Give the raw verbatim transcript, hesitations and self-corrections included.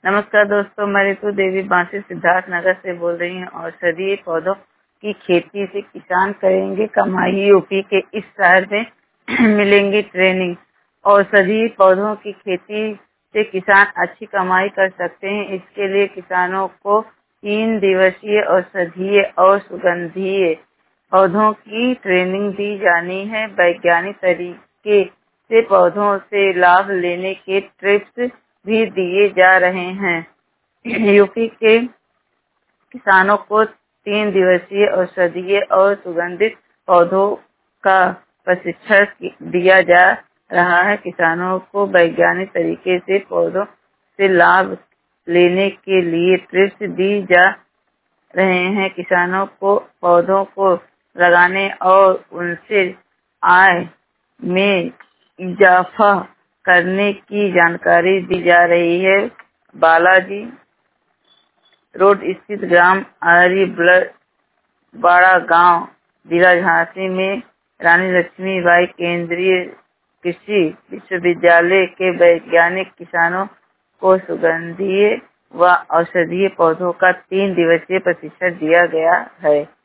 नमस्कार दोस्तों, मैं ऋतु देवी बांसी सिद्धार्थ नगर से बोल रही हूँ। औषधीय पौधों की खेती से किसान करेंगे कमाई। यूपी के इस शहर में मिलेंगी ट्रेनिंग। औषधीय पौधों की खेती से किसान अच्छी कमाई कर सकते हैं। इसके लिए किसानों को तीन दिवसीय औषधीय और सुगंधीय पौधों की ट्रेनिंग दी जानी है। वैज्ञानिक तरीके से पौधों से लाभ लेने के टिप्स भी दिए जा रहे हैं। यूपी के किसानों को तीन दिवसीय औषधीय और सुगंधित पौधों का प्रशिक्षण दिया जा रहा है। किसानों को वैज्ञानिक तरीके से पौधों से लाभ लेने के लिए टिप्स दी जा रहे हैं। किसानों को पौधों को लगाने और उनसे आय में इजाफा करने की जानकारी दी जा रही है। बालाजी रोड स्थित ग्राम आरी बड़ा गांव, जिला झांसी में रानी लक्ष्मीबाई केंद्रीय कृषि विश्वविद्यालय के वैज्ञानिक किसानों को सुगंधीय व औषधीय पौधों का तीन दिवसीय प्रशिक्षण दिया गया है।